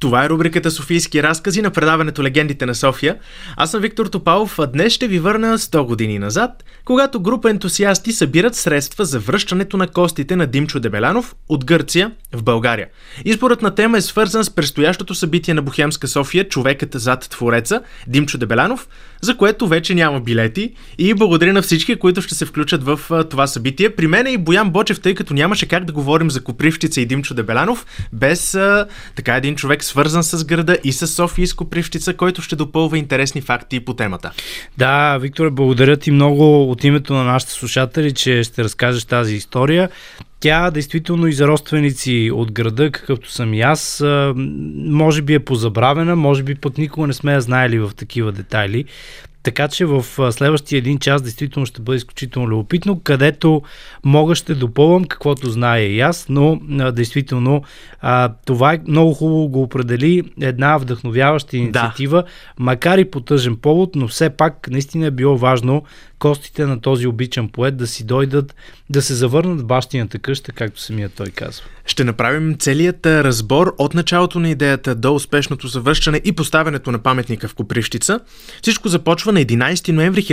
Това е рубриката Софийски разкази на предаването Легендите на София. Аз съм Виктор Топалов, а днес ще ви върна 100 години назад, когато група ентусиасти събират средства за връщането на костите на Димчо Дебелянов от Гърция в България. Изборът на тема е свързан с предстоящото събитие на Бохемска София "Човекът зад твореца" Димчо Дебелянов, за което вече няма билети, и благодаря на всички, които ще се включат в това събитие. При мен е и Боян Бочев, тъй като нямаше как да говорим за Копривщица и Димчо Дебелянов без така един човек свързан с града и с София и с Копривщица, който ще допълва интересни факти по темата. Да, Виктор, благодаря ти много от името на нашите слушатели, че ще разкажеш тази история. Тя действително и за родственици от града, какъвто съм и аз, може би е позабравена, може би пък никога не сме я знаели в такива детайли. Така че в следващия един час действително ще бъде изключително любопитно, където мога ще допълвам каквото знае и аз, но действително това е много хубаво го определи, една вдъхновяваща инициатива, макар и по тъжен повод, но все пак наистина е било важно костите на този обичан поет да си дойдат, да се завърнат в бащината къща, както самият той казва. Ще направим целият разбор от началото на идеята до успешното завършване и поставянето на паметника в Копривщица. Всичко започва на 11 ноември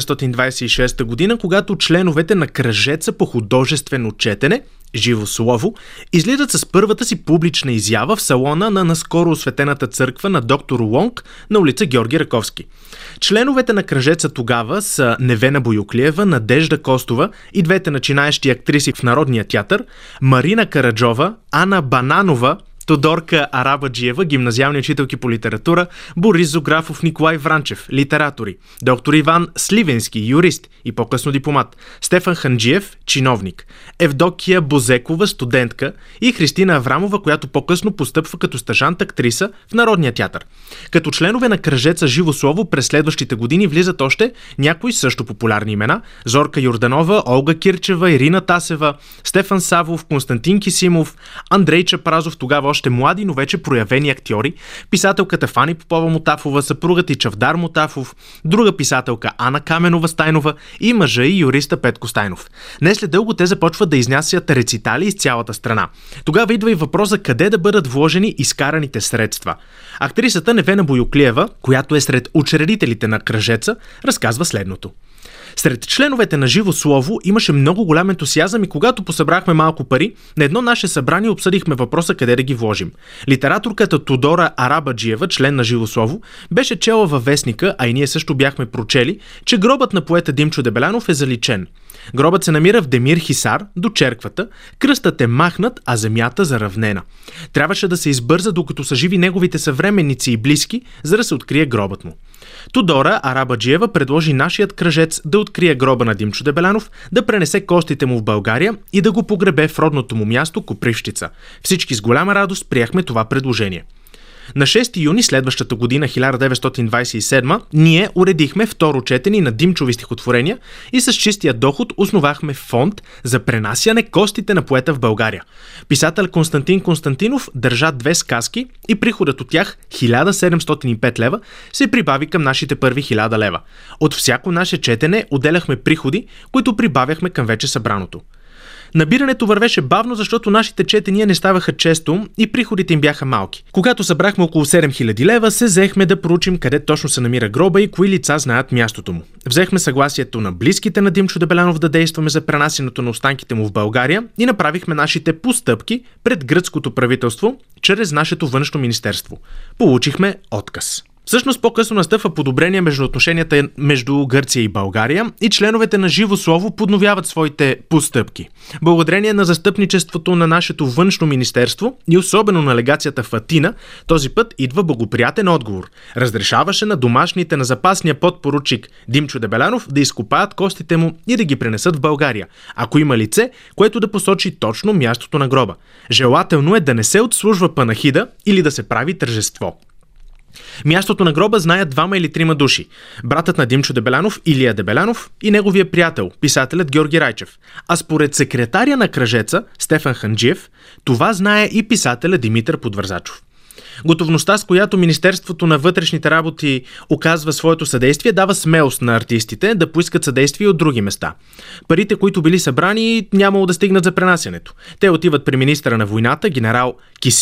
1926 година, когато членовете на кръжеца по художествено четене "Живо слово" излизат с първата си публична изява в салона на наскоро осветената църква на доктор Лонг на улица Георги Раковски. Членовете на кръжеца тогава са Невена Боюклиева, Надежда Костова и двете начинаещи актриси в Народния театър, Марина Караджова, Ана Бананова, Тодорка Арабаджиева, гимназиални учителки по литература, Борис Зографов, Николай Вранчев, литератори, доктор Иван Сливенски, юрист и по-късно дипломат, Стефан Ханджиев, чиновник, Евдокия Бозекова, студентка, и Христина Аврамова, която по-късно постъпва като стажант-актриса в Народния театър. Като членове на кръжеца "Живо слово" през следващите години влизат още някои също популярни имена: Зорка Йорданова, Олга Кирчева, Ирина Тасева, Стефан Савов, Константин Кисимов, Андрей Чапразов, тогава още млади, но вече проявени актьори, писателката Фани Попова-Мотафова, съпругът и Чавдар Мотафов, друга писателка Ана Каменова-Стайнова и мъжа и юриста Петко Стайнов. Не след дълго те започват да изнасят рецитали из цялата страна. Тогава идва и въпроса къде да бъдат вложени изкараните средства. Актрисата Невена Боюклиева, която е сред учредителите на кръжеца, разказва следното. Сред членовете на "Живо слово" имаше много голям ентусиазъм и когато посъбрахме малко пари, на едно наше събрание обсъдихме въпроса къде да ги вложим. Литераторката Тодора Арабаджиева, член на "Живо слово", беше чела във вестника, а и ние също бяхме прочели, че гробът на поета Димчо Дебелянов е заличен. Гробът се намира в Демир Хисар, до черквата, кръстът е махнат, а земята заравнена. Трябваше да се избърза, докато са живи неговите съвременници и близки, за да се открие гробът му. Тодора Арабаджиева предложи нашият кръжец да открие гроба на Димчо Дебелянов, да пренесе костите му в България и да го погребе в родното му място Копривщица. Всички с голяма радост приехме това предложение. На 6 юни следващата година, 1927, ние уредихме второ четене на Димчови стихотворения и с чистия доход основахме фонд за пренасяне костите на поета в България. Писател Константин Константинов държа 2 сказки и приходът от тях, 1705 лева, се прибави към нашите първи 1000 лева. От всяко наше четене отделяхме приходи, които прибавяхме към вече събраното. Набирането вървеше бавно, защото нашите четения не ставаха често и приходите им бяха малки. Когато събрахме около 7000 лева, се взехме да проучим къде точно се намира гроба и кои лица знаят мястото му. Взехме съгласието на близките на Димчо Дебелянов да действаме за пренасенето на останките му в България и направихме нашите постъпки пред гръцкото правителство чрез нашето външно министерство. Получихме отказ. Всъщност по-късно настъпва подобрение между отношенията между Гърция и България и членовете на "Живо слово" подновяват своите постъпки. Благодарение на застъпничеството на нашето външно министерство и особено на легацията в Атина, този път идва благоприятен отговор. Разрешаваше на домашните на запасния подпоручик Димчо Дебелянов да изкопаят костите му и да ги пренесат в България, ако има лице, което да посочи точно мястото на гроба. Желателно е да не се отслужва панахида или да се прави тържество. Мястото на гроба знаят 2 или 3 души. Братът на Димчо Дебелянов, Илия Дебелянов, и неговия приятел, писателят Георги Райчев. А според секретаря на кръжеца, Стефан Ханджиев, това знае и писателя Димитър Подвързачов. Готовността, с която Министерството на вътрешните работи оказва своето съдействие, дава смелост на артистите да поискат съдействие от други места. Парите, които били събрани, нямало да стигнат за пренасянето. Те отиват при министъра на войната, генерал Кисьов,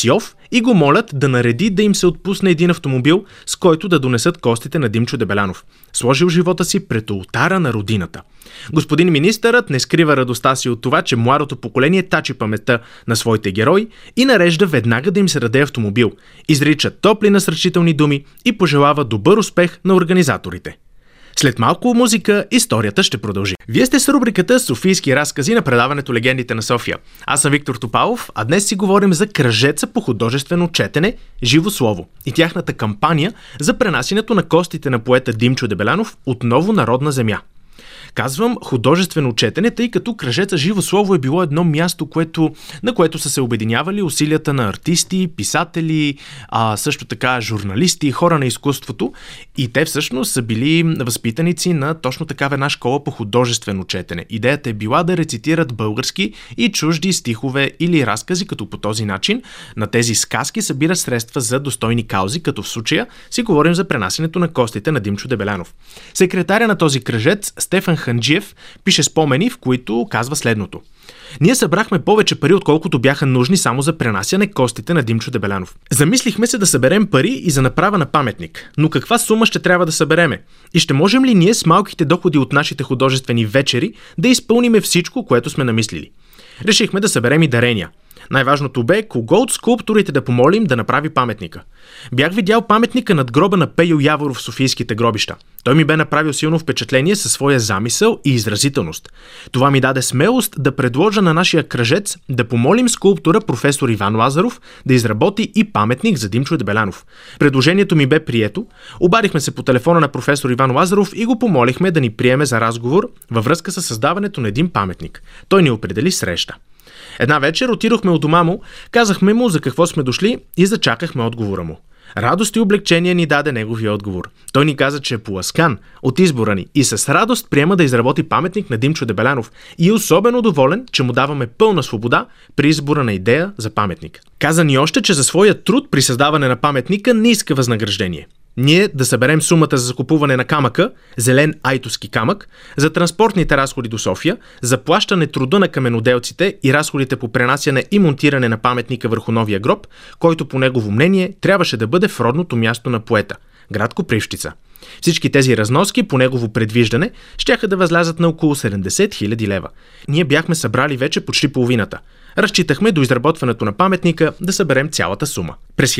и го молят да нареди да им се отпусне един автомобил, с който да донесат костите на Димчо Дебелянов, сложил живота си пред олтара на родината. Господин министърът не скрива радостта си от това, че младото поколение тачи паметта на своите герои и нарежда веднага да им се даде автомобил, изрича топли насърчителни думи и пожелава добър успех на организаторите. След малко музика, историята ще продължи. Вие сте с рубриката Софийски разкази на предаването Легендите на София. Аз съм Виктор Топалов, а днес си говорим за кръжеца по художествено четене «Живо слово» и тяхната кампания за пренасенето на костите на поета Димчо Дебелянов отново на родна земя. Казвам художествено четене, тъй като кръжеца «Живо слово» е било едно място, на което са се обединявали усилията на артисти, писатели, също така журналисти, хора на изкуството, и те всъщност са били възпитаници на точно такава една школа по художествено четене. Идеята е била да рецитират български и чужди стихове или разкази, като по този начин на тези сказки събират средства за достойни каузи, като в случая си говорим за пренасенето на костите на Димчо Дебелянов. Секретаря на този кръжец Стефан Ханджиев пише спомени, в които казва следното. Ние събрахме повече пари, отколкото бяха нужни само за пренасяне костите на Димчо Дебелянов. Замислихме се да съберем пари и за направа на паметник. Но каква сума ще трябва да събереме? И ще можем ли ние с малките доходи от нашите художествени вечери да изпълниме всичко, което сме намислили? Решихме да съберем и дарения. Най-важното бе кого от скулпторите да помолим да направи паметника. Бях видял паметника над гроба на Пейо Яворов в Софийските гробища. Той ми бе направил силно впечатление със своя замисъл и изразителност. Това ми даде смелост да предложа на нашия кръжец да помолим скулптора професор Иван Лазаров да изработи и паметник за Димчо Дебелянов. Предложението ми бе прието, обадихме се по телефона на професор Иван Лазаров и го помолихме да ни приеме за разговор във връзка с създаването на един паметник. Той ни определи среща. Една вечер отидохме от дома му, казахме му за какво сме дошли и зачакахме отговора му. Радост и облегчение ни даде неговия отговор. Той ни каза, че е поласкан от избора ни и с радост приема да изработи паметник на Димчо Дебелянов и е особено доволен, че му даваме пълна свобода при избора на идея за паметник. Каза ни още, че за своя труд при създаване на паметника не иска възнаграждение. Ние да съберем сумата за закупуване на камъка, зелен айтоски камък, за транспортните разходи до София, за плащане труда на каменоделците и разходите по пренасяне и монтиране на паметника върху новия гроб, който по негово мнение трябваше да бъде в родното място на поета – град Копривщица. Всички тези разноски по негово предвиждане щяха да възлязат на около 70 000 лева. Ние бяхме събрали вече почти половината. Разчитахме до изработването на паметника да съберем цялата сума. През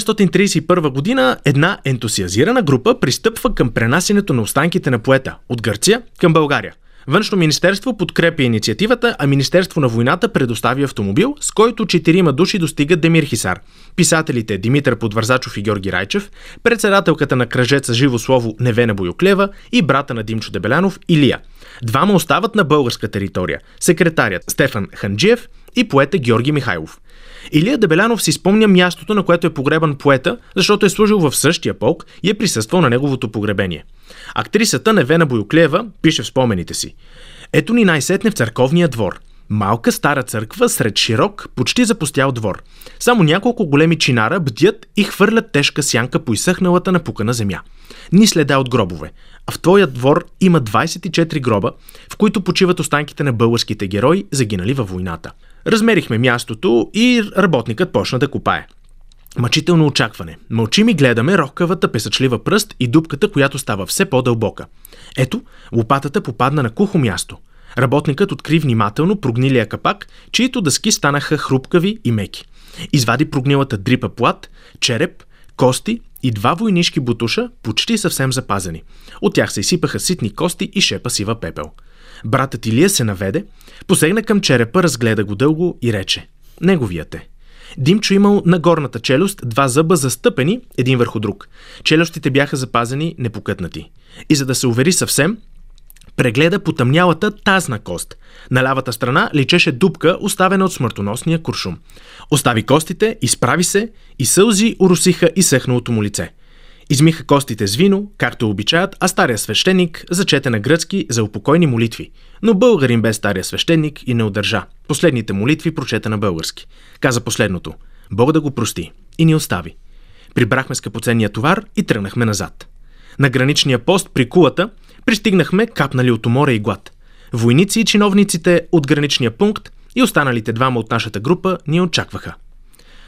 1931 година една ентусиазирана група пристъпва към пренасенето на останките на поета от Гърция към България. Външно министерство подкрепя инициативата, а Министерство на войната предостави автомобил, с който 4 души достигат Демир Хисар. Писателите Димитър Подвързачов и Георги Райчев, председателката на кръжеца «Живо слово» Невена Боюклева и брата на Димчо Дебелянов Илия. 2 остават на българска територия – секретарят Стефан Ханджиев и поета Георги Михайлов. Илия Дебелянов си спомня мястото, на което е погребан поета, защото е служил в същия полк и е присъствал на неговото погребение. Актрисата Невена Боюклева пише в спомените си. Ето ни най-сетне в църковния двор. Малка стара църква сред широк, почти запустял двор. Само няколко големи чинара бдят и хвърлят тежка сянка по изсъхналата напукана земя. Ни следа от гробове. А в твоя двор има 24 гроба, в които почиват останките на българските герои, загинали във войната. Размерихме мястото и работникът почна да копае. Мъчително очакване. Мълчим и гледаме рохкавата песъчлива пръст и дупката, която става все по-дълбока. Ето, лопатата попадна на кухо място. Работникът откри внимателно прогнилия капак, чието дъски станаха хрупкави и меки. Извади прогнилата дрипа плат, череп, кости и 2 войнишки бутуша, почти съвсем запазени. От тях се изсипаха ситни кости и шепа сива пепел. Братът Илия се наведе, посегна към черепа, разгледа го дълго и рече: неговият е. Димчо имал на горната челюст 2 зъба застъпени един върху друг. Челюстите бяха запазени непокътнати. И за да се увери съвсем, прегледа потъмнялата тазна кост. На лявата страна личеше дупка, оставена от смъртоносния куршум. Остави костите, изправи се и сълзи оросиха изсъхналото му лице. Измиха костите с вино, както обичаят, а стария свещеник зачете на гръцки за упокойни молитви. Но българин бе стария свещеник и не удържа. Последните молитви прочета на български. Каза последното: Бог да го прости, и ни остави. Прибрахме скъпоценния товар и тръгнахме назад. На граничния пост при кулата пристигнахме капнали от умора и глад. Войници и чиновниците от граничния пункт и останалите 2 от нашата група ни очакваха.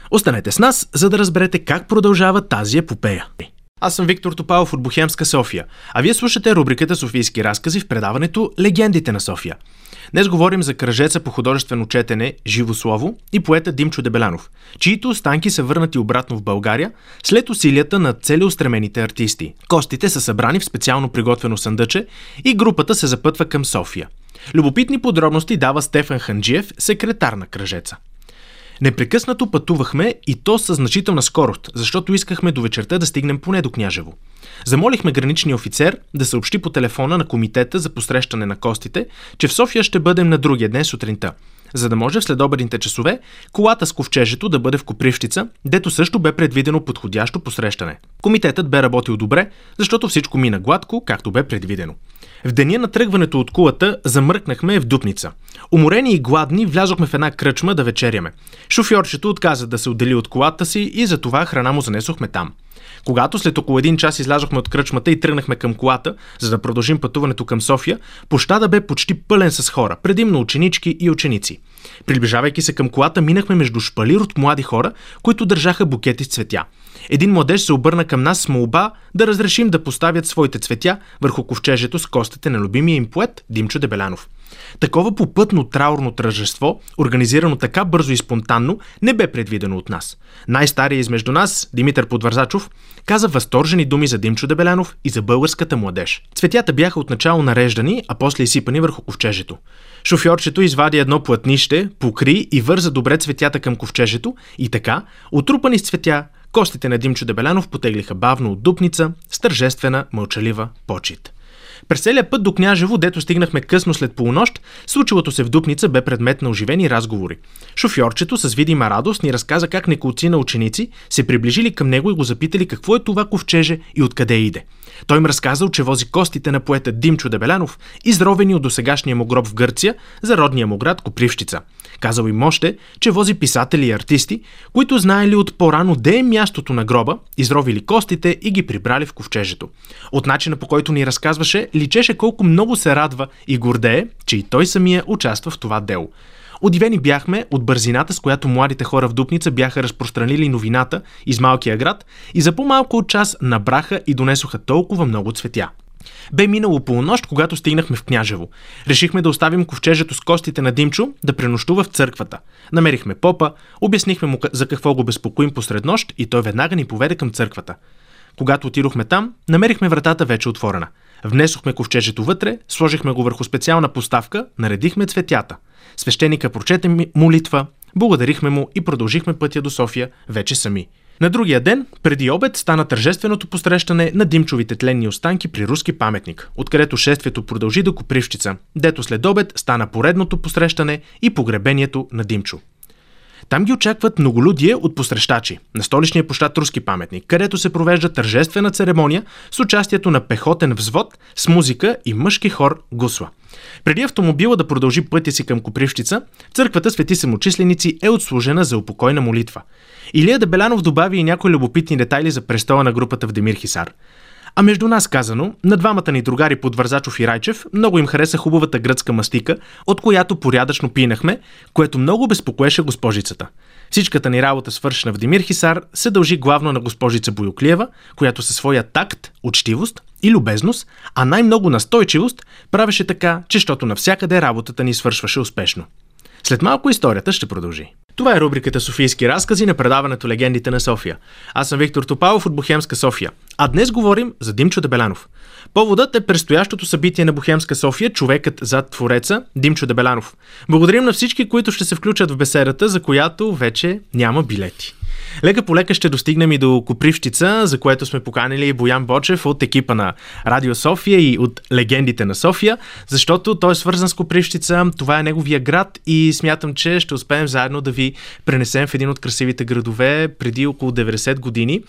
Останете с нас, за да разберете как продължава тази епопея. Аз съм Виктор Топалов от Бохемска София, а вие слушате рубриката Софийски разкази в предаването Легендите на София. Днес говорим за кръжеца по художествено четене Живо Слово и поета Димчо Дебелянов, чието останки са върнати обратно в България след усилията на целеустремените артисти. Костите са събрани в специално приготвено съндъче и групата се запътва към София. Любопитни подробности дава Стефан Ханджиев, секретар на кръжеца. Непрекъснато пътувахме и то със значителна скорост, защото искахме до вечерта да стигнем поне до Княжево. Замолихме граничния офицер да съобщи по телефона на комитета за посрещане на костите, че в София ще бъдем на другия ден сутринта, за да може в следобедните часове колата с ковчежето да бъде в Копривщица, дето също бе предвидено подходящо посрещане. Комитетът бе работил добре, защото всичко мина гладко, както бе предвидено. В деня на тръгването от кулата замръкнахме в Дупница. Уморени и гладни влязохме в една кръчма да вечеряме. Шофьорчето отказа да се отдели от колата си и затова храна му занесохме там. Когато след около 1 час излязохме от кръчмата и тръгнахме към колата, за да продължим пътуването към София, площада бе почти пълен с хора, предимно ученички и ученици. Приближавайки се към колата, минахме между шпалир от млади хора, които държаха букети с цветя. Един младеж се обърна към нас с молба да разрешим да поставят своите цветя върху ковчежето с костите на любимия им поет Димчо Дебелянов. Такова попътно траурно тържество, организирано така бързо и спонтанно, не бе предвидено от нас. Най-старият измежду нас, Димитър Подвързачов, каза възторжени думи за Димчо Дебелянов и за българската младеж. Цветята бяха отначало нареждани, а после изсипани върху ковчежето. Шофьорчето извади едно плътнище, покри и върза добре цветята към ковчежето и така, отрупани с цветя, костите на Димчо Дебелянов потеглиха бавно от Дупница с тържествена, мълчалива почит. През целия път до Княжево, дето стигнахме късно след полунощ, случилото се в Дупница бе предмет на оживени разговори. Шофьорчето с видима радост ни разказа как неколци на ученици се приближили към него и го запитали какво е това ковчеже и откъде иде. Той им разказал, че вози костите на поета Димчо Дебелянов, изровени от досегашния му гроб в Гърция, за родния му град Копривщица. Казал им още, че вози писатели и артисти, които знаели от по-рано де е мястото на гроба, изровили костите и ги прибрали в ковчежето. От начина, по който ни разказваше, личеше колко много се радва и гордее, че и той самия участва в това дело. Удивени бяхме от бързината, с която младите хора в Дупница бяха разпространили новината из малкия град и за по-малко от час набраха и донесоха толкова много цветя. Бе минало полунощ, когато стигнахме в Княжево. Решихме да оставим ковчежето с костите на Димчо да пренощува в църквата. Намерихме попа, обяснихме му за какво го безпокоим посред нощ и той веднага ни поведе към църквата. Когато отидохме там, намерихме вратата вече отворена. Внесохме ковчежето вътре, сложихме го върху специална поставка, наредихме цветята. Свещеника прочете молитва, благодарихме му и продължихме пътя до София вече сами. На другия ден, преди обед, стана тържественото посрещане на Димчовите тленни останки при руски паметник, откъдето шествието продължи до Копривщица, дето след обед стана поредното посрещане и погребението на Димчо. Там ги очакват многолюдие от посрещачи на столичния площад Руски паметник, където се провежда тържествена церемония с участието на пехотен взвод с музика и мъжки хор гусла. Преди автомобила да продължи пътя си към Копривщица, църквата Свети Самочисленици е отслужена за упокойна молитва. Илия Дебелянов добави и някои любопитни детайли за престола на групата в Демир Хисар. А между нас казано, на двамата ни другари Подвързачов и Райчев много им хареса хубавата гръцка мастика, от която порядъчно пинахме, което много безпокоеше госпожицата. Всичката ни работа, свършена в Демир Хисар, се дължи главно на госпожица Боюклиева, която със своя такт, учтивост и любезност, а най-много настойчивост, правеше така, че щото навсякъде работата ни свършваше успешно. След малко историята ще продължи. Това е рубриката Софийски разкази на предаването Легендите на София. Аз съм Виктор Топалов от Бохемска София. А днес говорим за Димчо Дебелянов. Поводът е предстоящото събитие на Бохемска София, човекът зад твореца Димчо Дебелянов. Благодарим на всички, които ще се включат в беседата, за която вече няма билети. Лека по лека ще достигнем и до Копривщица, за което сме поканили Боян Бочев от екипа на Радио София и от Легендите на София, защото той е свързан с Копривщица, това е неговия град и смятам, че ще успеем заедно да ви пренесем в един от красивите градове преди около 90 години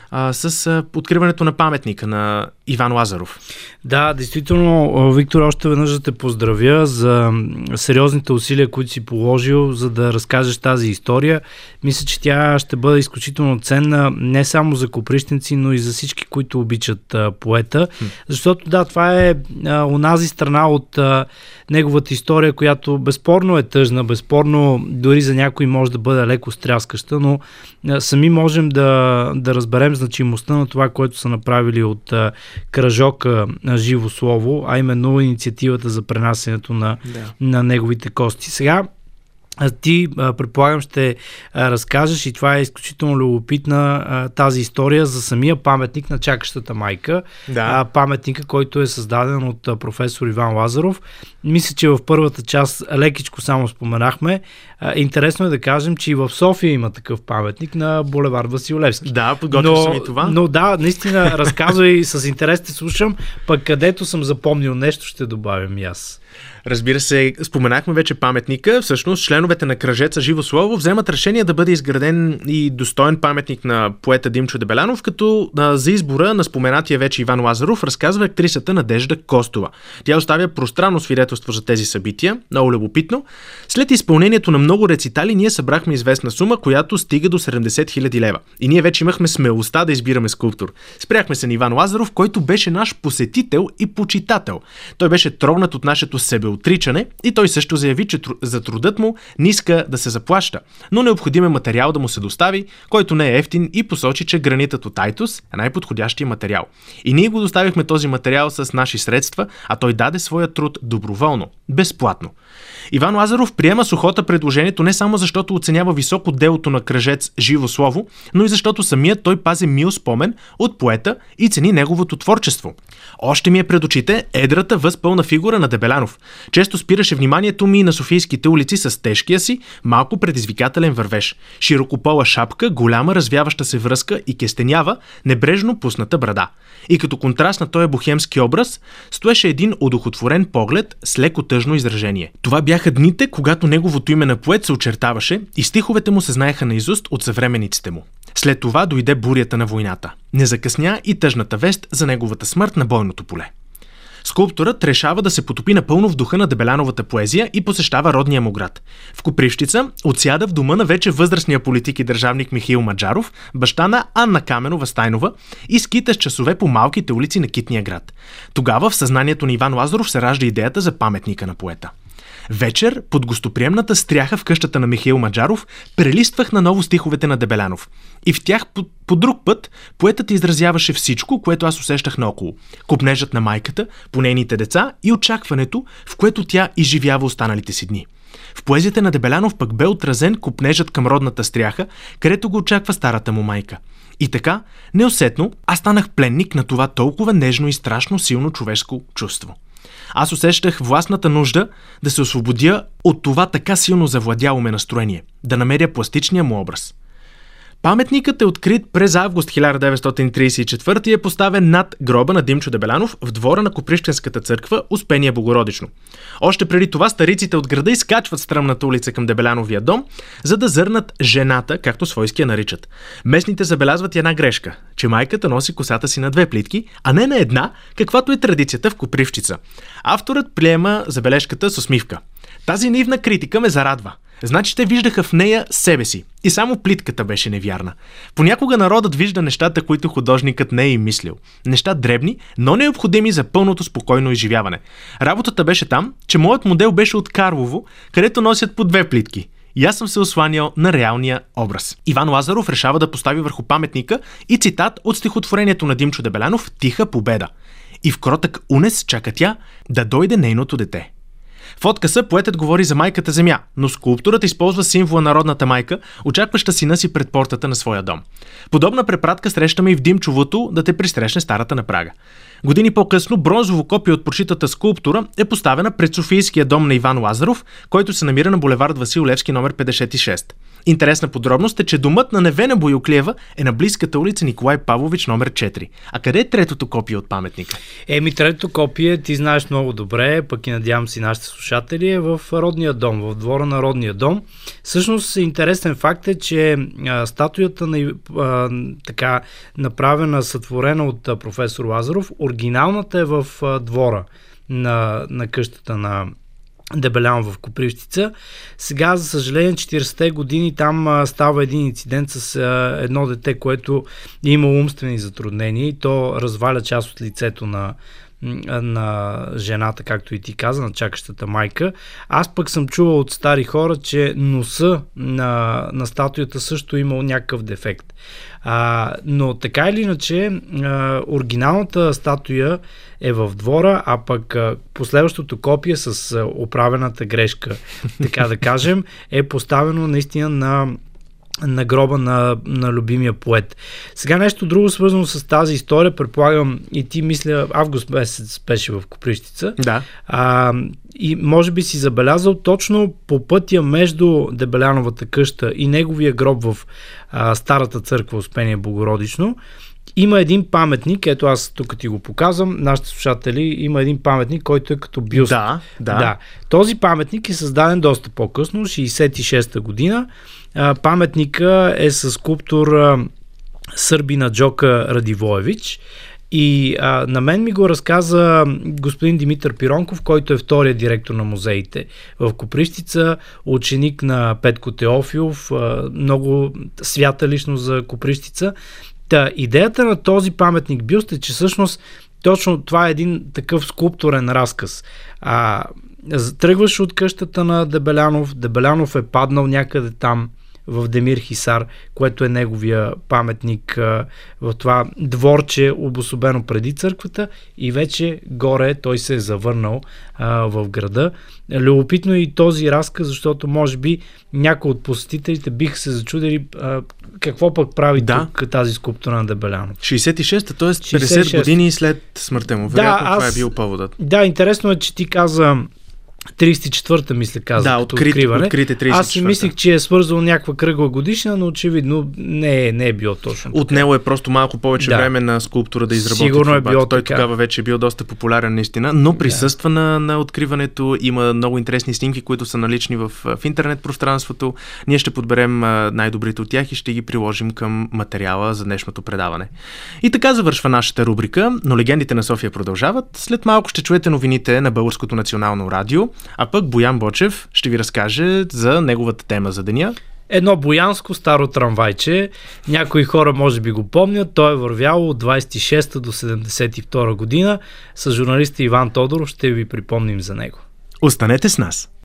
с откриването на паметника на Иван Лазаров. Да, действително, Виктор, още веднъж да те поздравя за сериозните усилия, които си положил, за да разкажеш тази история. Мисля, че тя ще бъде изключително ценна не само за коприщенци, но и за всички, които обичат поета. Защото да, това е онази страна от неговата история, която безспорно е тъжна, безспорно дори за някой може да бъде леко стряскаща, но сами можем да разберем значимостта на това, което са направили от кръжока Живо слово, а именно инициативата за пренасенето на неговите кости. Сега ти, предполагам, ще разкажеш, и това е изключително любопитна тази история за самия паметник на чакащата майка. Да. Паметника, който е създаден от професор Иван Лазаров. Мисля, че в първата част лекичко само споменахме. Интересно е да кажем, че и в София има такъв паметник на булевард Васил Левски. Да, подготвил съм и това. Но да, наистина разказвай, с интерес те слушам, пък където съм запомнил нещо, ще добавям и аз. Разбира се, споменахме вече паметника. Всъщност, членовете на кръжеца Живо слово вземат решение да бъде изграден и достоен паметник на поета Димчо Дебелянов, като за избора на споменатия вече Иван Лазаров разказва актрисата Надежда Костова. Тя оставя пространно свидетелство за тези събития, много любопитно. След изпълнението на много рецитали, ние събрахме известна сума, която стига до 70 000 лева. И ние вече имахме смелостта да избираме скулптор. Спряхме се на Иван Лазаров, който беше наш посетител и почитател. Той беше трогнат от нашето себеотричане и той също заяви, че за трудът му не иска да се заплаща, но необходим е материал да му се достави, който не е ефтин, и посочи, че гранитът от Айтос е най-подходящия материал. И ние го доставихме този материал с наши средства, а той даде своя труд доброволно, безплатно. Иван Лазаров приема с охота предложението не само защото оценява високо делото на кръжец Живо слово, но и защото самият той пази мил спомен от поета и цени неговото творчество. Още ми е пред очите едрата възпълна фигура на Дебелянов. Често спираше вниманието ми на софийските улици с тежкия си, малко предизвикателен вървеж. Широкопола шапка, голяма развяваща се връзка и кестенява, небрежно пусната брада. И като контраст на този бохемски образ, стоеше един одухотворен поглед с леко тъжно изражение. Това бяха дните, когато неговото име на поет се очертаваше и стиховете му се знаеха наизуст от съвременниците му. След това дойде бурята на войната. Не закъсня и тъжната вест за неговата смърт на бойното поле. Скулпторът решава да се потопи напълно в духа на Дебеляновата поезия и посещава родния му град. В Копривщица отсяда в дома на вече възрастния политик и държавник Михаил Маджаров, баща на Анна Каменова-Стайнова, и скита с часове по малките улици на китния град. Тогава в съзнанието на Иван Лазаров се ражда идеята за паметника на поета. Вечер, под гостоприемната стряха в къщата на Михаил Маджаров, прелиствах наново стиховете на Дебелянов. И в тях по друг път поетът изразяваше всичко, което аз усещах наоколо. Копнежът на майката, по нейните деца и очакването, в което тя изживява останалите си дни. В поезията на Дебелянов пък бе отразен копнежът към родната стряха, където го очаква старата му майка. И така, неусетно, аз станах пленник на това толкова нежно и страшно силно човешко чувство. Аз усещах властната нужда да се освободя от това така силно завладяло ме настроение, да намеря пластичния му образ. Паметникът е открит през август 1934 и е поставен над гроба на Димчо Дебелянов в двора на Копривщенската църква Успение Богородично. Още преди това стариците от града изкачват стръмната улица към Дебеляновия дом, за да зърнат жената, както свойски я наричат. Местните забелязват една грешка, че майката носи косата си на две плитки, а не на една, каквато е традицията в Копривщица. Авторът приема забележката с усмивка. Тази наивна критика ме зарадва. Значи те виждаха в нея себе си. И само плитката беше невярна. Понякога народът вижда нещата, които художникът не е и мислил. Неща дребни, но необходими за пълното спокойно изживяване. Работата беше там, че моят модел беше от Карлово, където носят по две плитки. И аз съм се осланял на реалния образ. Иван Лазаров решава да постави върху паметника и цитат от стихотворението на Димчо Дебелянов «Тиха победа». И в кротък унес чака тя да дойде нейното дете. В откъса поетът говори за майката земя, но скулпторът използва символа на родната майка, очакваща сина си пред портата на своя дом. Подобна препратка срещаме и в Димчовото «Да те пристрещне старата на прага». Години по-късно бронзово копие от прочитата скулптура е поставена пред Софийския дом на Иван Лазаров, който се намира на булевард Васил Левски номер 56. Интересна подробност е, че домът на Невена Боюклиева е на близката улица Николай Павлович номер 4. А къде е третото копие от паметника? Третото копие, ти знаеш много добре, пък и надявам си нашите слушатели, е в родния дом, в двора на родния дом. Всъщност интересен факт е, че статуята така направена, сътворена от професор Лазаров, оригиналната е в двора на къщата Дебелянов в Копривщица. Сега, за съжаление, 40-те години там става един инцидент с едно дете, което има умствени затруднения и то разваля част от лицето на жената, както и ти каза, на чакащата майка. Аз пък съм чувал от стари хора, че носа на статуята също имал някакъв дефект. Но така или иначе, оригиналната статуя е в двора, а пък последващото копие с оправената грешка, така да кажем, е поставено наистина на гроба на любимия поет. Сега нещо друго свързано с тази история, предполагам и ти мисля, август месец беше в Копривщица. Да. И може би си забелязал точно по пътя между Дебеляновата къща и неговия гроб в старата църква Успение Богородично, има един паметник, ето аз тук ти го показвам, нашите слушатели, има един паметник, който е като бюст. Да. Този паметник е създаден доста по-късно, 66-та година. Паметника е със скулптор сърбина Джока Радивоевич и на мен ми го разказа господин Димитър Пиронков, който е втория директор на музеите в Копривщица, ученик на Петко Теофилов, много свята личност за Копривщица. Идеята на този паметник бюст е, че всъщност точно това е един такъв скулптурен разказ. Тръгваш от къщата на Дебелянов, Дебелянов е паднал някъде там в Демир Хисар, което е неговия паметник в това дворче, обособено преди църквата, и вече горе той се е завърнал в града. Любопитно е и този разказ, защото може би някои от посетителите биха се зачудили какво пък прави тук тази скулптура на Дебелянов. 66-та, т.е. 50 години след смъртта му. Вероятно това е бил поводът. Да, интересно е, че ти каза 34-та, мисля, каза. Да, открите 34-та. Аз си мислих, че е свързал някаква кръгла годишна, но очевидно не е било точно така. Отнело е просто малко повече време на скулптура да изработи. Сигурно е било Той така. тогава вече е бил доста популярен наистина, но присъства на откриването. Има много интересни снимки, които са налични в интернет пространството. Ние ще подберем най-добрите от тях и ще ги приложим към материала за днешното предаване. И така завършва нашата рубрика, но легендите на София продължават. След малко ще чуете новините на Българското национално радио. А пък Боян Бочев ще ви разкаже за неговата тема за деня. Едно боянско старо трамвайче. Някои хора може би го помнят. Той е вървяло от 26 до 72 година. С журналиста Иван Тодоров ще ви припомним за него. Останете с нас!